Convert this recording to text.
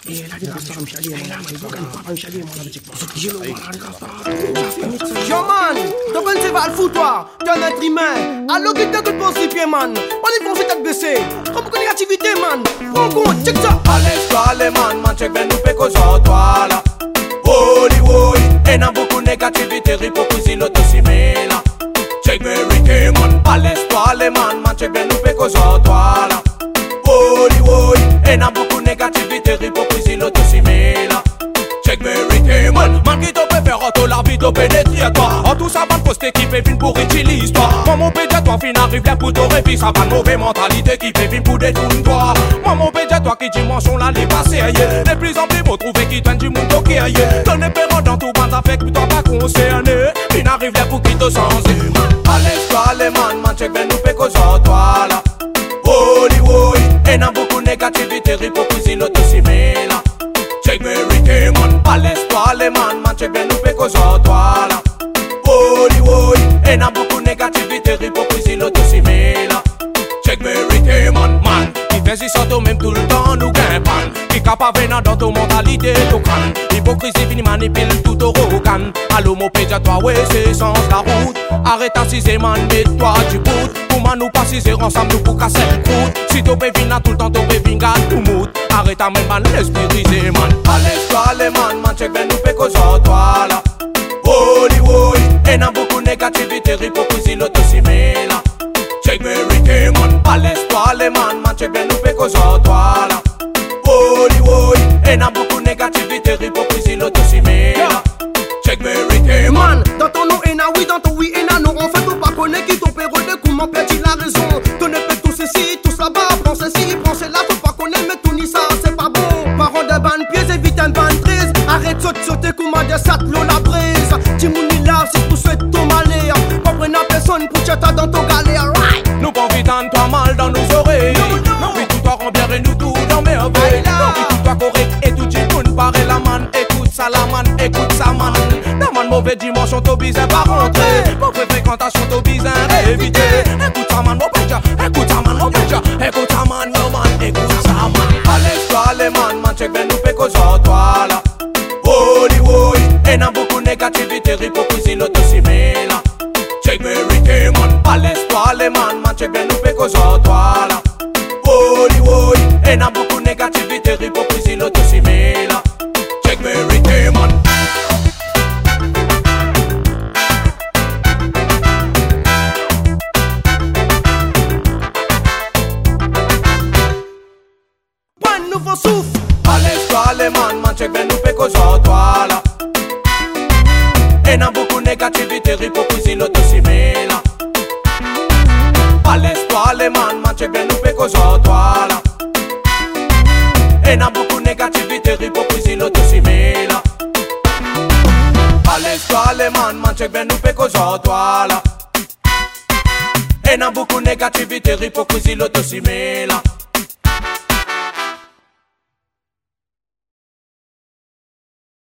Yo man, t'as pas une va le foutoir, t'es un être humain. Alors que t'as que de penser pied man. On est pensé tête baissée. Trop beaucoup de négativité man. Prends compte, check ça. Allez man, check ben nous fait cause en toi là. Oui, et n'a beaucoup de négativité, hypocrisie, l'autosimila. Check vérité man, allez man, check ben nous fait cause en toi là. Oui, et n'a beaucoup de négativité, hypocrisie, l'autosimila. Check vérité man, qui te peut faire auto la vie de pénétrer à toi. En tout ça va poster qui fait film pour utiliser toi. Moi mon pédia toi fin arrive là pour te réviser. Ça va de mauvaise mentalité qui fait film pour détourner toi. Moi mon pédia toi qui dimension là les passés ailleurs. De plus en plus beau trouver qui t'aime du monde qui ailleurs. Ton épérant dans tout bande avec que toi pas concerné. Fin arrive là pour qui te changer. Allez man, check ben nous fait cause en toi là. Oui, et n'a beaucoup de négativité, hypocrisie, l'autosimila. Check vérité man, allez man, check ben nous fait cause en toi là. Oui, et n'a beaucoup de négativité, hypocrisie, l'autosimila. Check vérité man, qui fait si sorte même tout le temps nous gagne pan. Qui capable venir dans ton mentalité tout crâne. Hypocrisie fini manipule tout au rogan. Allo mon pédia toi ouais c'est sens la route. Arrête à 6 man, mets-toi du bout. Comment nous passer ensemble nous pour casser le croûte. Si tu peux venir tout le temps tu peux venir tout mout. Arrête à même man l'esprit brisé man. Allez man, check ben nous fait cause en toi là. Oui, et n'a beaucoup de négativité, hypocrisie, l'autosimila. Check vérité man, allez man, check ben nous fait cause en toi là. Oui, et n'a beaucoup de négativité, hypocrisie, l'autosimila. Check vérité man. Dans ton nom et na oui, dans ton oui et na non. En fait, on pas connaît qui ton père de coup m'en perd la raison. Ton épée tout ceci, tout là-bas. Prends ceci, prends celle-là, faut pas connaître, mais tout ni ça, c'est pas bon. Parents de ban pieds, évite un ban triste. Arrête sauter, comment de ça, l'eau la brise. Timouni là, si tu souhaites ton malheur. Comprenez personne pour t'aider dans ton galère, right? Nous pas envie d'entendre mal dans nos oreilles. Nous envie tout en bien et nous tout dans merveille. Nous envie tout en correct et tout du monde paraît la man. Écoute ça la man, écoute ça man. Dans man mauvaise dimension, t'as bizarre pas rentrer. Mauvaise fréquentation, t'as bizarre éviter. Écoute ça man, mon pédia. Écoute ça man, mon pédia. Écoute ça man, no man. Écoute ça man. Allez man, check ben nous fait cause en toi là. Oui, et n'a beaucoup de négativité, hypocrisie, l'autosimila. Check vérité man, allez man, check ben nous fait cause en toi là. Oui, et n'a beaucoup de négativité, hypocrisie, l'autosimila. Check vérité man. One nouveau souffle. Allez man, check ben nous fait cause en toi là. Et n'a beaucoup de négativité, hypocrisie, l'autosimila. Allez man, check ben nous fait cause en toi là. Et n'a beaucoup de négativité, hypocrisie, l'autosimila. Allez man, check ben nous fait cause en toi là. Et n'a beaucoup de négativité, hypocrisie, l'autosimila.